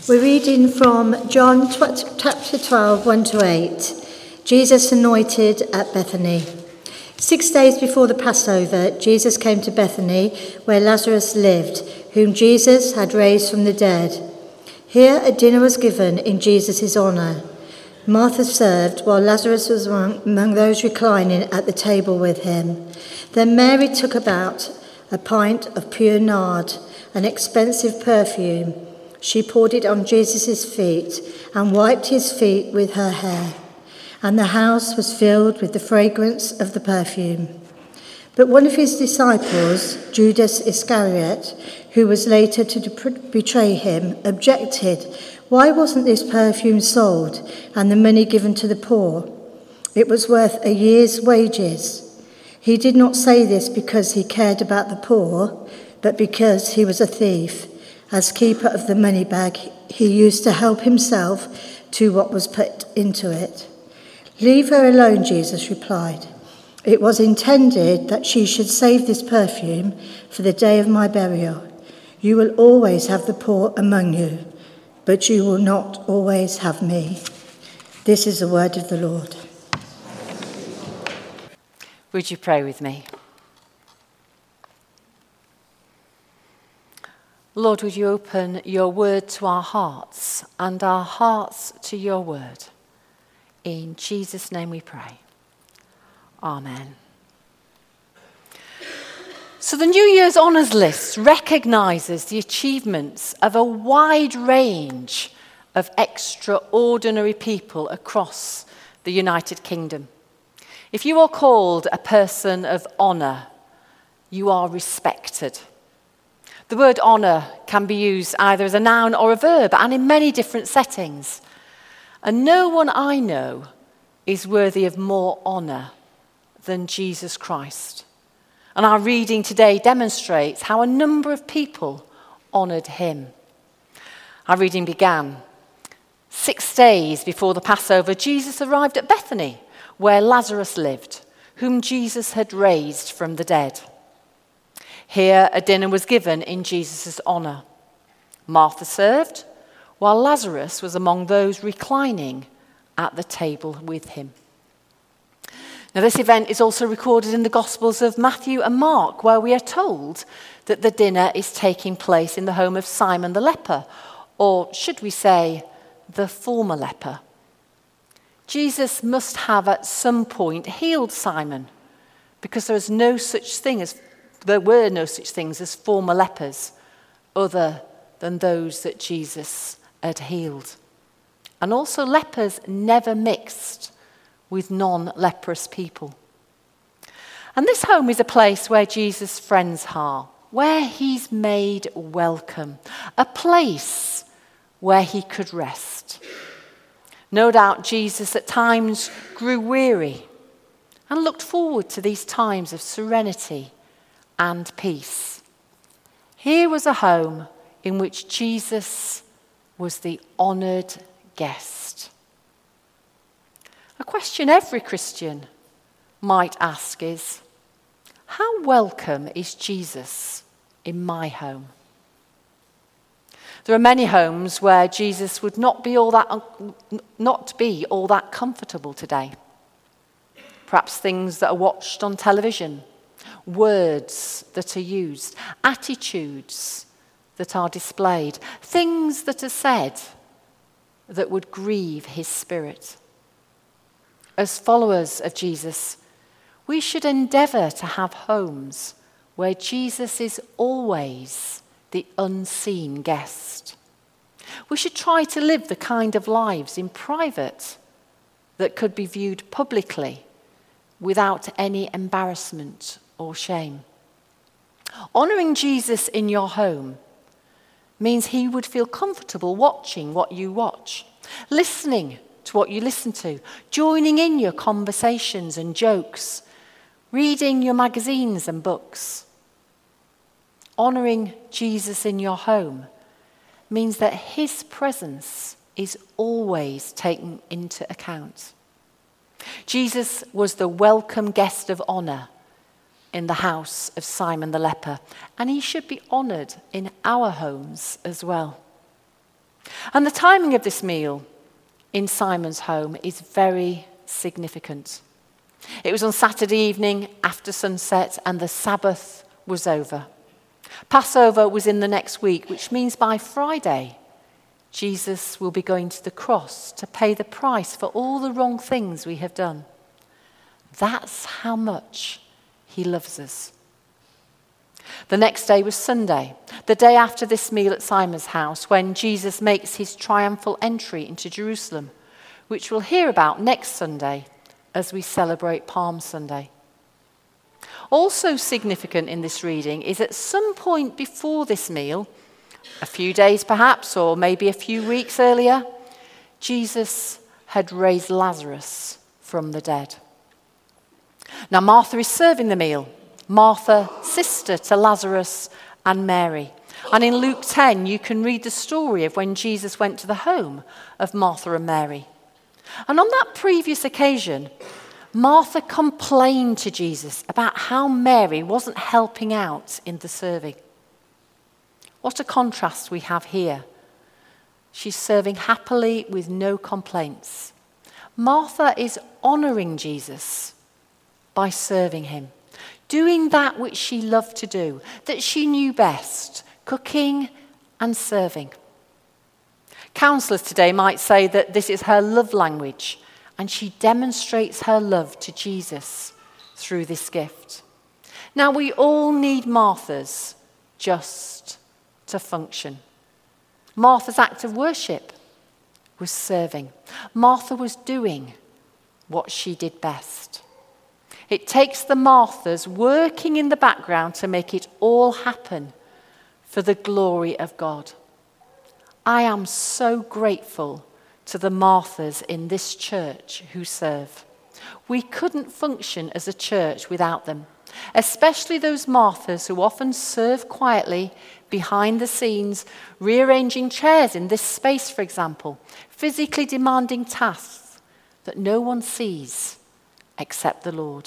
We're reading from John chapter 12, 1 to 8. Jesus anointed at Bethany. 6 days before the Passover, Jesus came to Bethany, where Lazarus lived, whom Jesus had raised from the dead. Here a dinner was given in Jesus' honour. Martha served, while Lazarus was among those reclining at the table with him. Then Mary took about a pint of pure nard, an expensive perfume. She poured it on Jesus' feet and wiped his feet with her hair. And the house was filled with the fragrance of the perfume. But one of his disciples, Judas Iscariot, who was later to betray him, objected, "Why wasn't this perfume sold and the money given to the poor? It was worth a year's wages." He did not say this because he cared about the poor, but because he was a thief. As keeper of the money bag, he used to help himself to what was put into it. "Leave her alone," Jesus replied. "It was intended that she should save this perfume for the day of my burial. You will always have the poor among you, but you will not always have me." This is the word of the Lord. Would you pray with me? Lord, would you open your word to our hearts and our hearts to your word? In Jesus' name we pray. Amen. So the New Year's Honours List recognises the achievements of a wide range of extraordinary people across the United Kingdom. If you are called a person of honour, you are respected. The word honour can be used either as a noun or a verb, and in many different settings. And no one I know is worthy of more honour than Jesus Christ. And our reading today demonstrates how a number of people honoured him. Our reading began 6 days before the Passover. Jesus arrived at Bethany, where Lazarus lived, whom Jesus had raised from the dead. Here a dinner was given in Jesus' honour. Martha served, while Lazarus was among those reclining at the table with him. Now, this event is also recorded in the Gospels of Matthew and Mark, where we are told that the dinner is taking place in the home of Simon the leper, or should we say, the former leper. Jesus must have at some point healed Simon, because there were no such things as former lepers other than those that Jesus had healed. And also lepers never mixed with non-leprous people. And this home is a place where Jesus' friends are, where he's made welcome, a place where he could rest. No doubt Jesus at times grew weary and looked forward to these times of serenity and peace. Here was a home in which Jesus was the honoured guest. A question every Christian might ask is, how welcome is Jesus in my home? There are many homes where Jesus would not be all that comfortable today. Perhaps things that are watched on television, words that are used, attitudes that are displayed, things that are said that would grieve his spirit. As followers of Jesus, we should endeavour to have homes where Jesus is always the unseen guest. We should try to live the kind of lives in private that could be viewed publicly without any embarrassment or shame. Honouring Jesus in your home means he would feel comfortable watching what you watch, listening to what you listen to, joining in your conversations and jokes, reading your magazines and books. Honouring Jesus in your home means that his presence is always taken into account. Jesus was the welcome guest of honour in the house of Simon the leper, and he should be honoured in our homes as well. And the timing of this meal in Simon's home is very significant. It was on Saturday evening after sunset, and the Sabbath was over. Passover was in the next week, which means by Friday, Jesus will be going to the cross to pay the price for all the wrong things we have done. That's how much he loves us. The next day was Sunday, the day after this meal at Simon's house, when Jesus makes his triumphal entry into Jerusalem, which we'll hear about next Sunday as we celebrate Palm Sunday. Also significant in this reading is at some point before this meal, a few days perhaps, or maybe a few weeks earlier, Jesus had raised Lazarus from the dead. Now Martha is serving the meal. Martha, sister to Lazarus and Mary. And in Luke 10, you can read the story of when Jesus went to the home of Martha and Mary. And on that previous occasion, Martha complained to Jesus about how Mary wasn't helping out in the serving. What a contrast we have here. She's serving happily with no complaints. Martha is honoring Jesus by serving him, doing that which she loved to do, that she knew best, cooking and serving. Counselors today might say that this is her love language, and she demonstrates her love to Jesus through this gift. Now, we all need Marthas just to function. Martha's act of worship was serving. Martha was doing what she did best. It takes the Marthas working in the background to make it all happen for the glory of God. I am so grateful to the Marthas in this church who serve. We couldn't function as a church without them, especially those Marthas who often serve quietly behind the scenes, rearranging chairs in this space, for example, physically demanding tasks that no one sees except the Lord.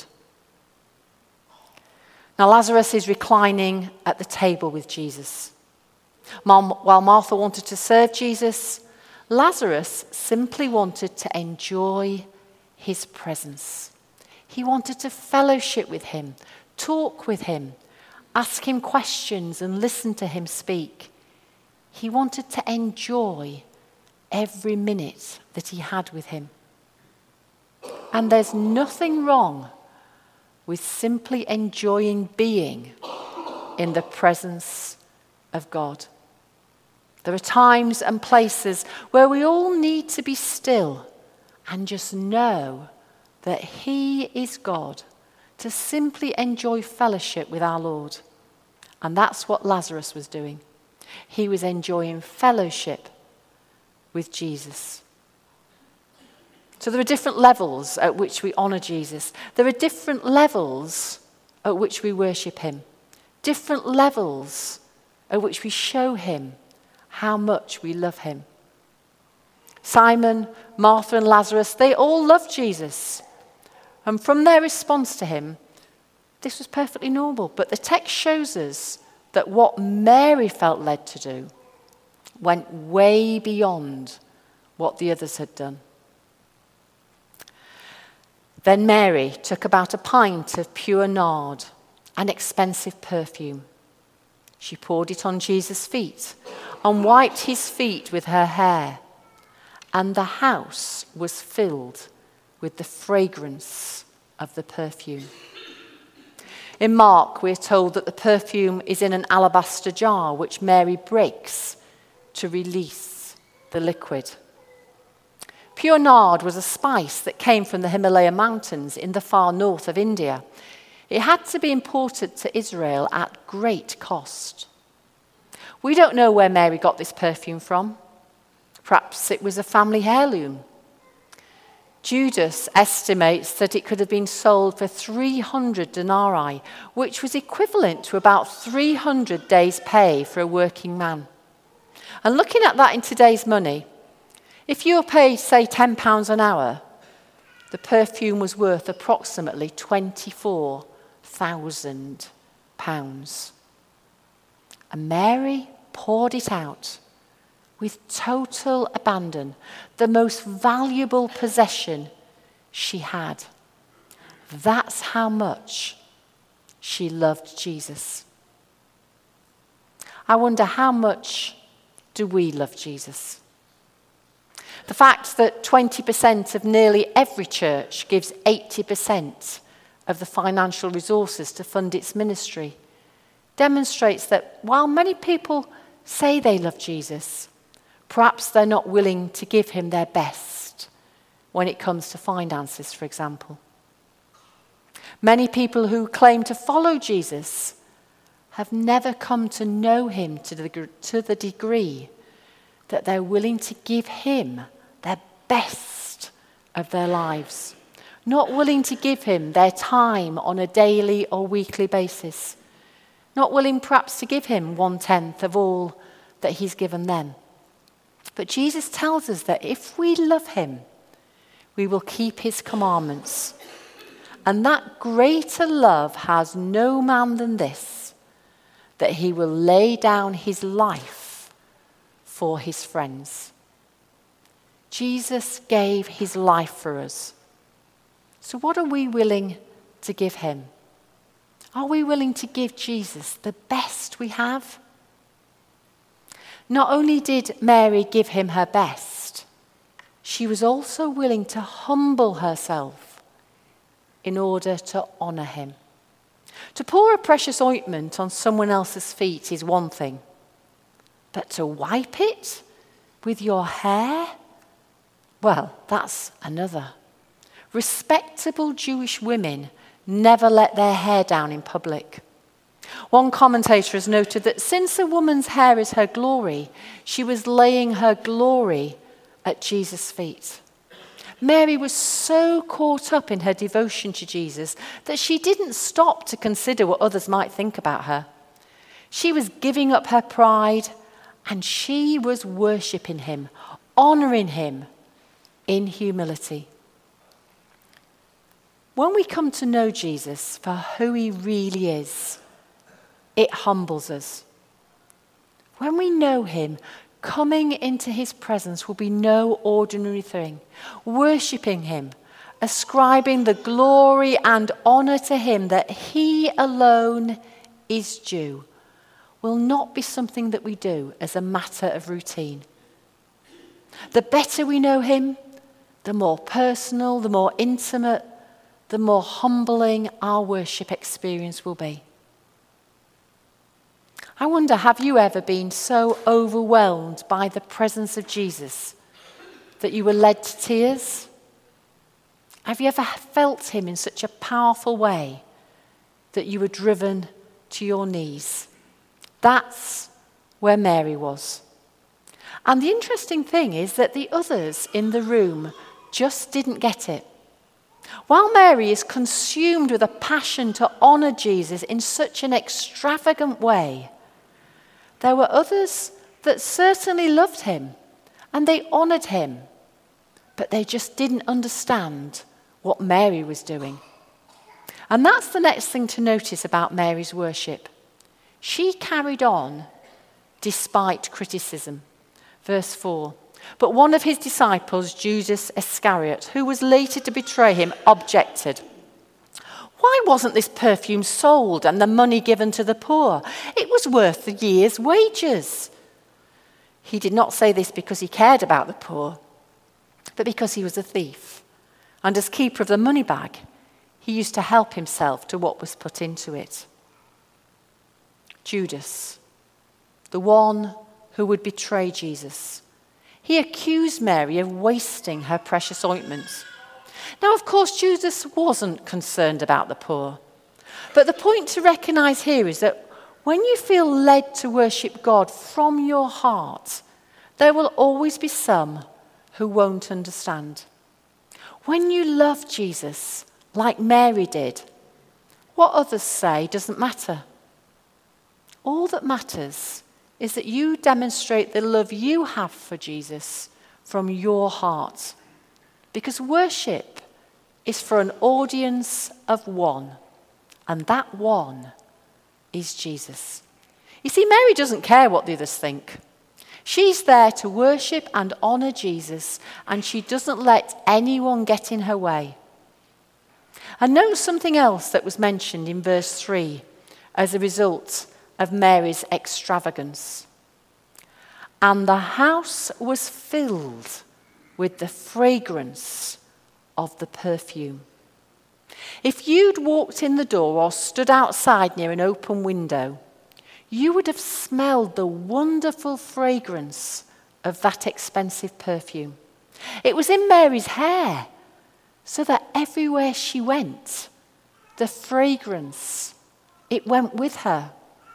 Now, Lazarus is reclining at the table with Jesus. While Martha wanted to serve Jesus, Lazarus simply wanted to enjoy his presence. He wanted to fellowship with him, talk with him, ask him questions and listen to him speak. He wanted to enjoy every minute that he had with him. And there's nothing wrong with simply enjoying being in the presence of God. There are times and places where we all need to be still and just know that he is God, to simply enjoy fellowship with our Lord. And that's what Lazarus was doing. He was enjoying fellowship with Jesus. So there are different levels at which we honor Jesus. There are different levels at which we worship him. Different levels at which we show him how much we love him. Simon, Martha, and Lazarus, they all loved Jesus. And from their response to him, this was perfectly normal. But the text shows us that what Mary felt led to do went way beyond what the others had done. Then Mary took about a pint of pure nard, an expensive perfume. She poured it on Jesus' feet and wiped his feet with her hair. And the house was filled with the fragrance of the perfume. In Mark, we're told that the perfume is in an alabaster jar, which Mary breaks to release the liquid. Pure nard was a spice that came from the Himalaya mountains in the far north of India. It had to be imported to Israel at great cost. We don't know where Mary got this perfume from. Perhaps it was a family heirloom. Judas estimates that it could have been sold for 300 denarii, which was equivalent to about 300 days' pay for a working man. And looking at that in today's money, if you were paid, say, £10 an hour, the perfume was worth approximately £24,000. And Mary poured it out with total abandon, the most valuable possession she had. That's how much she loved Jesus. I wonder, how much do we love Jesus? The fact that 20% of nearly every church gives 80% of the financial resources to fund its ministry demonstrates that while many people say they love Jesus, perhaps they're not willing to give him their best when it comes to finances, for example. Many people who claim to follow Jesus have never come to know him to the degree that they're willing to give him their best of their lives, not willing to give him their time on a daily or weekly basis, not willing perhaps to give him 1/10 of all that he's given them. But Jesus tells us that if we love him, we will keep his commandments. And that greater love has no man than this, that he will lay down his life for his friends. Jesus gave his life for us. So what are we willing to give him? Are we willing to give Jesus the best we have? Not only did Mary give him her best, she was also willing to humble herself in order to honor him. To pour a precious ointment on someone else's feet is one thing, but to wipe it with your hair, well, that's another. Respectable Jewish women never let their hair down in public. One commentator has noted that since a woman's hair is her glory, she was laying her glory at Jesus' feet. Mary was so caught up in her devotion to Jesus that she didn't stop to consider what others might think about her. She was giving up her pride and she was worshipping him, honoring him in humility. When we come to know Jesus for who he really is, it humbles us. When we know him, coming into his presence will be no ordinary thing. Worshipping him, ascribing the glory and honor to him that he alone is due, will not be something that we do as a matter of routine. The better we know him, the more personal, the more intimate, the more humbling our worship experience will be. I wonder, have you ever been so overwhelmed by the presence of Jesus that you were led to tears? Have you ever felt him in such a powerful way that you were driven to your knees? That's where Mary was. And the interesting thing is that the others in the room just didn't get it. While Mary is consumed with a passion to honor Jesus in such an extravagant way, there were others that certainly loved him and they honored him, but they just didn't understand what Mary was doing. And that's the next thing to notice about Mary's worship. She carried on despite criticism. Verse 4. But one of his disciples, Judas Iscariot, who was later to betray him, objected. Why wasn't this perfume sold and the money given to the poor? It was worth the year's wages. He did not say this because he cared about the poor, but because he was a thief. And as keeper of the money bag, he used to help himself to what was put into it. Judas, the one who would betray Jesus, he accused Mary of wasting her precious ointments. Now, of course, Judas wasn't concerned about the poor. But the point to recognize here is that when you feel led to worship God from your heart, there will always be some who won't understand. When you love Jesus, like Mary did, what others say doesn't matter. All that matters is that you demonstrate the love you have for Jesus from your heart. Because worship is for an audience of one, and that one is Jesus. You see, Mary doesn't care what the others think. She's there to worship and honour Jesus, and she doesn't let anyone get in her way. And note something else that was mentioned in verse 3 as a result of Mary's extravagance. And the house was filled with the fragrance of the perfume. If you'd walked in the door or stood outside near an open window, you would have smelled the wonderful fragrance of that expensive perfume. It was in Mary's hair, so that everywhere she went, the fragrance, it went with her.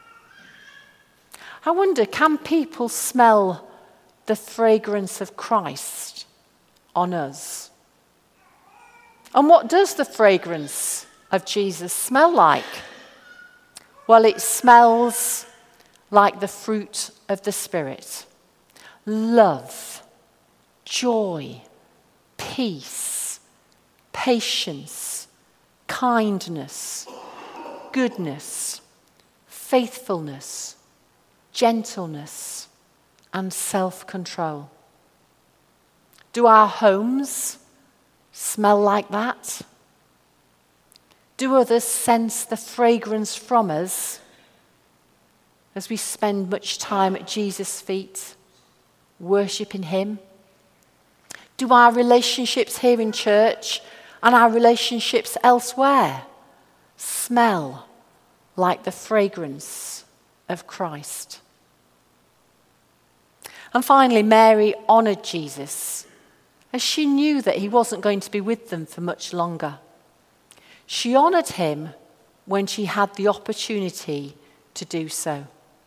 I wonder, can people smell the fragrance of Christ on us? And what does the fragrance of Jesus smell like? Well, it smells like the fruit of the Spirit. Love, joy, peace, patience, kindness, goodness, faithfulness, gentleness, and self-control. Do our homes smell like that? Do others sense the fragrance from us as we spend much time at Jesus' feet, worshipping him? Do our relationships here in church and our relationships elsewhere smell like the fragrance of Christ? And finally, Mary honoured Jesus as she knew that he wasn't going to be with them for much longer. She honoured him when she had the opportunity to do so.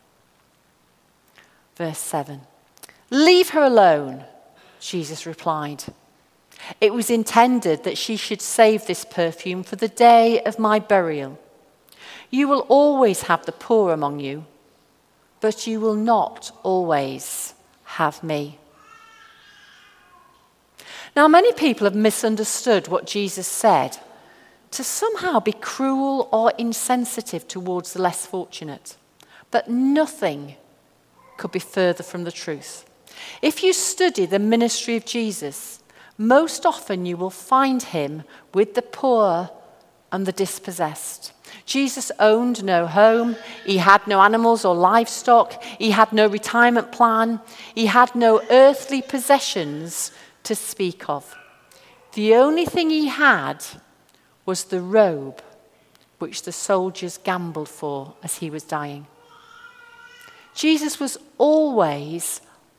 Verse 7. "Leave her alone," Jesus replied. "It was intended that she should save this perfume for the day of my burial. You will always have the poor among you, but you will not always have me." Now, many people have misunderstood what Jesus said to somehow be cruel or insensitive towards the less fortunate. But nothing could be further from the truth. If you study the ministry of Jesus, most often you will find him with the poor and the dispossessed. Jesus owned no home, he had no animals or livestock, he had no retirement plan, he had no earthly possessions to speak of. The only thing he had was the robe which the soldiers gambled for as he was dying. Jesus was always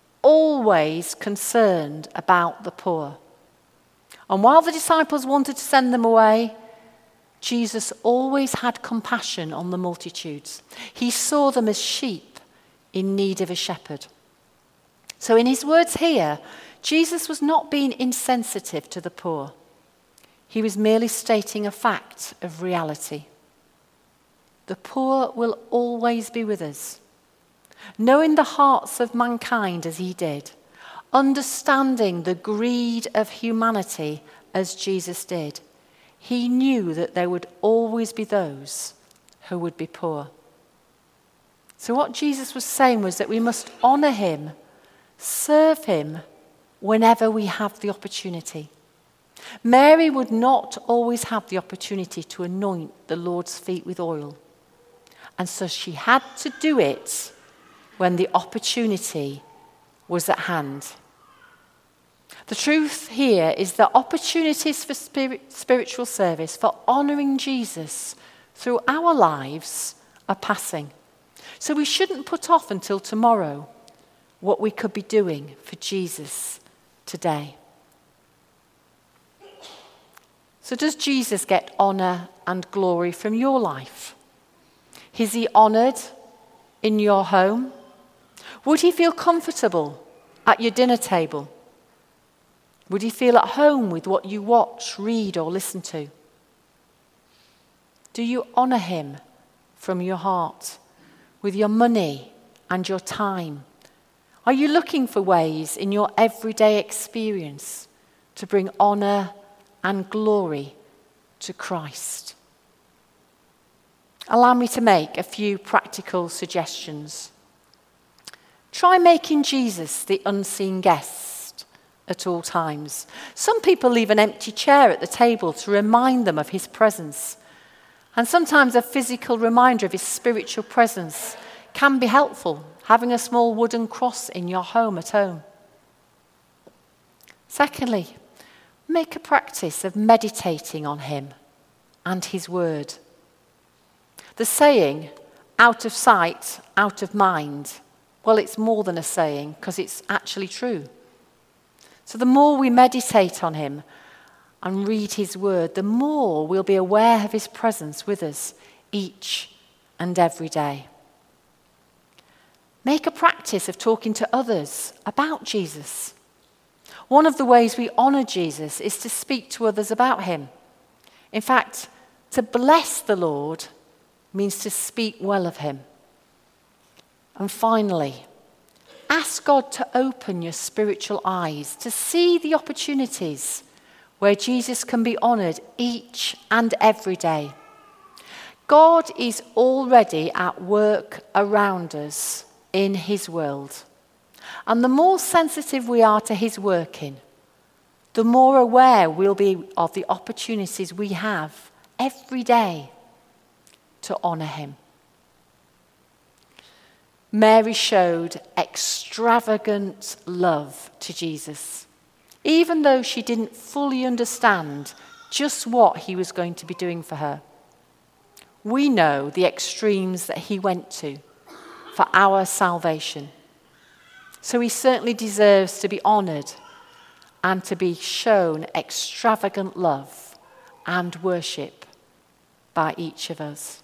concerned about the poor. And while the disciples wanted to send them away, Jesus always had compassion on the multitudes. He saw them as sheep in need of a shepherd. So in his words here, Jesus was not being insensitive to the poor. He was merely stating a fact of reality. The poor will always be with us. Knowing the hearts of mankind as he did, understanding the greed of humanity as Jesus did, he knew that there would always be those who would be poor. So what Jesus was saying was that we must honour him, serve him whenever we have the opportunity. Mary would not always have the opportunity to anoint the Lord's feet with oil. And so she had to do it when the opportunity was at hand. The truth here is that opportunities for spiritual service, for honouring Jesus through our lives, are passing. So we shouldn't put off until tomorrow what we could be doing for Jesus today. So does Jesus get honour and glory from your life? Is he honoured in your home? Would he feel comfortable at your dinner table? Would he feel at home with what you watch, read, or listen to? Do you honour him from your heart, with your money and your time? Are you looking for ways in your everyday experience to bring honour and glory to Christ? Allow me to make a few practical suggestions. Try making Jesus the unseen guest at all times. Some people leave an empty chair at the table to remind them of his presence. And sometimes a physical reminder of his spiritual presence can be helpful, having a small wooden cross in your home at home. Secondly, make a practice of meditating on him and his word. The saying, out of sight, out of mind, well, it's more than a saying because it's actually true. So the more we meditate on him and read his word, the more we'll be aware of his presence with us each and every day. Make a practice of talking to others about Jesus. One of the ways we honor Jesus is to speak to others about him. In fact, to bless the Lord means to speak well of him. And finally, ask God to open your spiritual eyes to see the opportunities where Jesus can be honored each and every day. God is already at work around us in his world. And the more sensitive we are to his working, the more aware we'll be of the opportunities we have every day to honor him. Mary showed extravagant love to Jesus, even though she didn't fully understand just what he was going to be doing for her. We know the extremes that he went to for our salvation. So he certainly deserves to be honored and to be shown extravagant love and worship by each of us.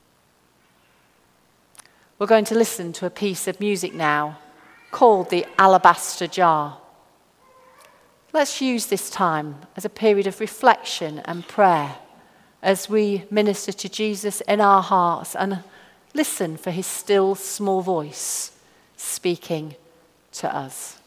We're going to listen to a piece of music now called The Alabaster Jar. Let's use this time as a period of reflection and prayer as we minister to Jesus in our hearts and listen for his still small voice speaking to us.